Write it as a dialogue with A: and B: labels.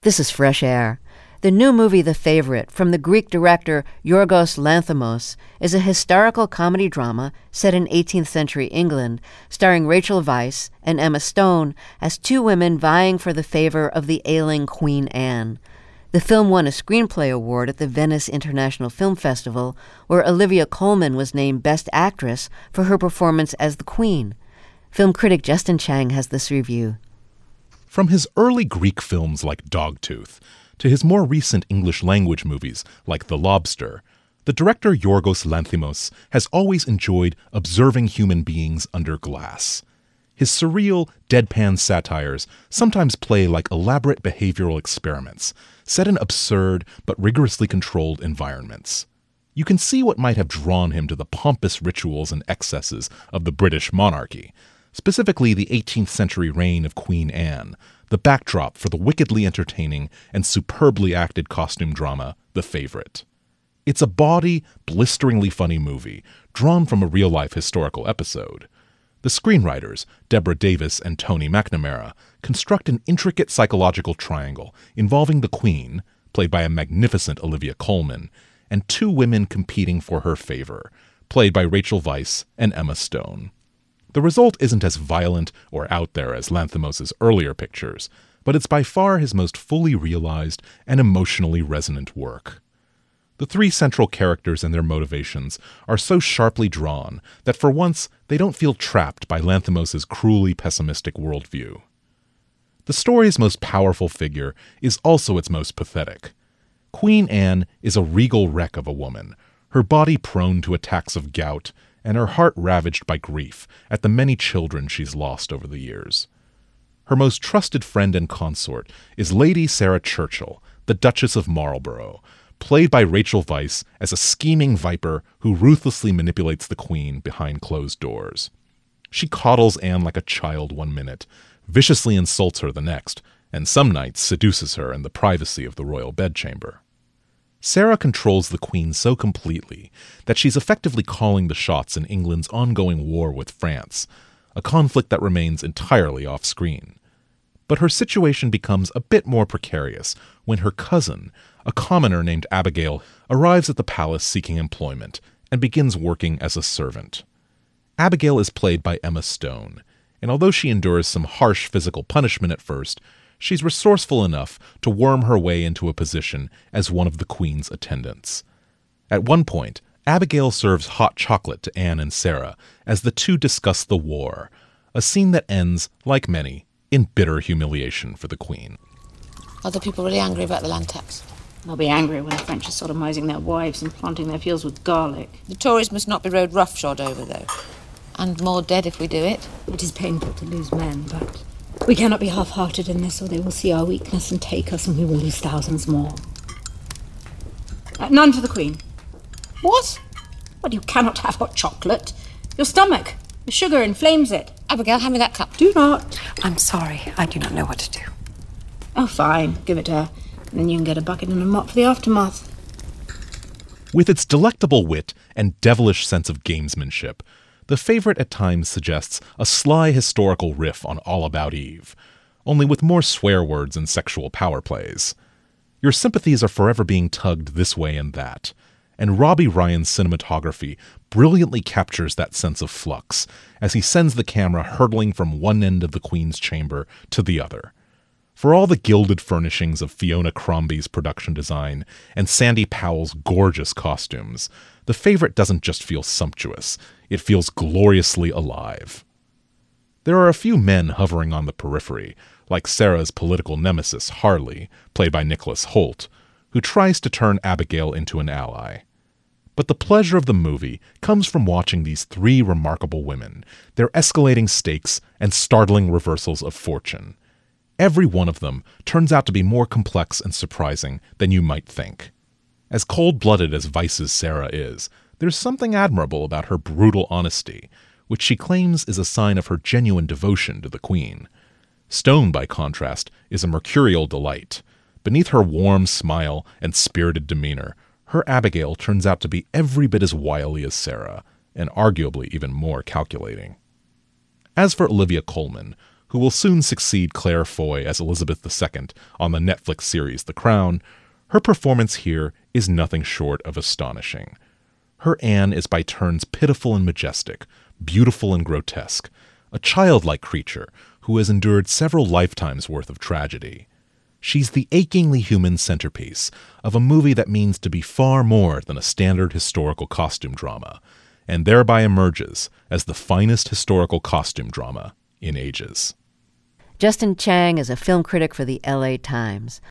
A: This is Fresh Air. The new movie The Favorite from the Greek director Yorgos Lanthimos is a historical comedy drama set in 18th century England, starring Rachel Weisz and Emma Stone as two women vying for the favor of the ailing Queen Anne. The film won a Screenplay Award at the Venice International Film Festival, where Olivia Colman was named Best Actress for her performance as the Queen. Film critic Justin Chang has this review.
B: From his early Greek films like Dogtooth to his more recent English-language movies like The Lobster, the director Yorgos Lanthimos has always enjoyed observing human beings under glass. His surreal, deadpan satires sometimes play like elaborate behavioral experiments, set in absurd but rigorously controlled environments. You can see what might have drawn him to the pompous rituals and excesses of the British monarchy, specifically the 18th century reign of Queen Anne, the backdrop for the wickedly entertaining and superbly acted costume drama, The Favorite. It's a bawdy, blisteringly funny movie, drawn from a real-life historical episode. The screenwriters, Deborah Davis and Tony McNamara, construct an intricate psychological triangle involving the Queen, played by a magnificent Olivia Colman, and two women competing for her favor, played by Rachel Weisz and Emma Stone. The result isn't as violent or out there as Lanthimos' earlier pictures, but it's by far his most fully realized and emotionally resonant work. The three central characters and their motivations are so sharply drawn that for once they don't feel trapped by Lanthimos' cruelly pessimistic worldview. The story's most powerful figure is also its most pathetic. Queen Anne is a regal wreck of a woman, her body prone to attacks of gout, and her heart ravaged by grief at the many children she's lost over the years. Her most trusted friend and consort is Lady Sarah Churchill, the Duchess of Marlborough, played by Rachel Weisz as a scheming viper who ruthlessly manipulates the Queen behind closed doors. She coddles Anne like a child one minute, viciously insults her the next, and some nights seduces her in the privacy of the royal bedchamber. Sarah controls the Queen so completely that she's effectively calling the shots in England's ongoing war with France, a conflict that remains entirely off-screen. But her situation becomes a bit more precarious when her cousin, a commoner named Abigail, arrives at the palace seeking employment and begins working as a servant. Abigail is played by Emma Stone, and although she endures some harsh physical punishment at first, she's resourceful enough to worm her way into a position as one of the Queen's attendants. At one point, Abigail serves hot chocolate to Anne and Sarah as the two discuss the war, a scene that ends, like many, in bitter humiliation for the Queen.
C: Are the people really angry about the land tax?
D: They'll be angry when the French are sodomizing their wives and planting their fields with garlic.
C: The Tories must not be rode roughshod over, though. And more dead if we do it.
D: It is painful to lose men, but we cannot be half-hearted in this, or they will see our weakness and take us, and we will lose thousands more. None for the Queen.
C: What?
D: Well, you cannot have hot chocolate. Your stomach, the sugar inflames it.
C: Abigail, hand me that cup.
D: Do not.
E: I'm sorry, I do not know what to do.
D: Oh, fine. Give it to her. And then you can get a bucket and a mop for the aftermath.
B: With its delectable wit and devilish sense of gamesmanship, The Favorite at times suggests a sly historical riff on All About Eve, only with more swear words and sexual power plays. Your sympathies are forever being tugged this way and that, and Robbie Ryan's cinematography brilliantly captures that sense of flux as he sends the camera hurtling from one end of the Queen's chamber to the other. For all the gilded furnishings of Fiona Crombie's production design and Sandy Powell's gorgeous costumes, The Favorite doesn't just feel sumptuous, it feels gloriously alive. There are a few men hovering on the periphery, like Sarah's political nemesis Harley, played by Nicholas Hoult, who tries to turn Abigail into an ally. But the pleasure of the movie comes from watching these three remarkable women, their escalating stakes and startling reversals of fortune. Every one of them turns out to be more complex and surprising than you might think. As cold-blooded as Weisz's Sarah is, there's something admirable about her brutal honesty, which she claims is a sign of her genuine devotion to the Queen. Stone, by contrast, is a mercurial delight. Beneath her warm smile and spirited demeanor, her Abigail turns out to be every bit as wily as Sarah, and arguably even more calculating. As for Olivia Colman, who will soon succeed Claire Foy as Elizabeth II on the Netflix series The Crown, her performance here is nothing short of astonishing. Her Anne is by turns pitiful and majestic, beautiful and grotesque, a childlike creature who has endured several lifetimes' worth of tragedy. She's the achingly human centerpiece of a movie that means to be far more than a standard historical costume drama, and thereby emerges as the finest historical costume drama in ages.
A: Justin Chang is a film critic for the LA Times.